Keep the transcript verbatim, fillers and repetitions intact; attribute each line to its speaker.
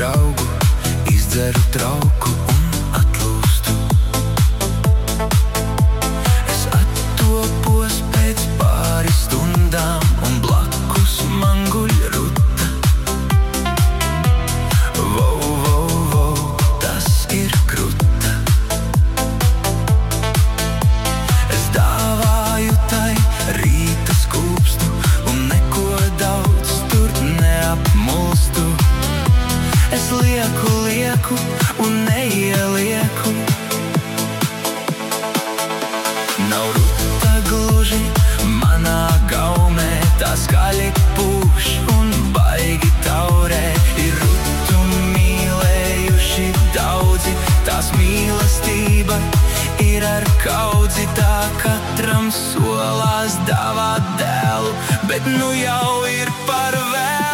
Speaker 1: draugu, izdzeru trauku un atlūstu. Es attopos pēc pāris stundām un blakus man guļ ruta. Vau, vau, vau, tas ir kruta. Es dāvāju tai rīta skūpstu un neko daudz tur neapmulstu. Es lieku, lieku un neielieku. Nav ruta gluži manā gaumē, tā skaļi pūš un baigi taurē. Ir rutu mīlējuši daudzi, tās mīlestība ir ar kaudzi, tā katram solās dāvāt dēlu, bet nu jau ir par vēlu.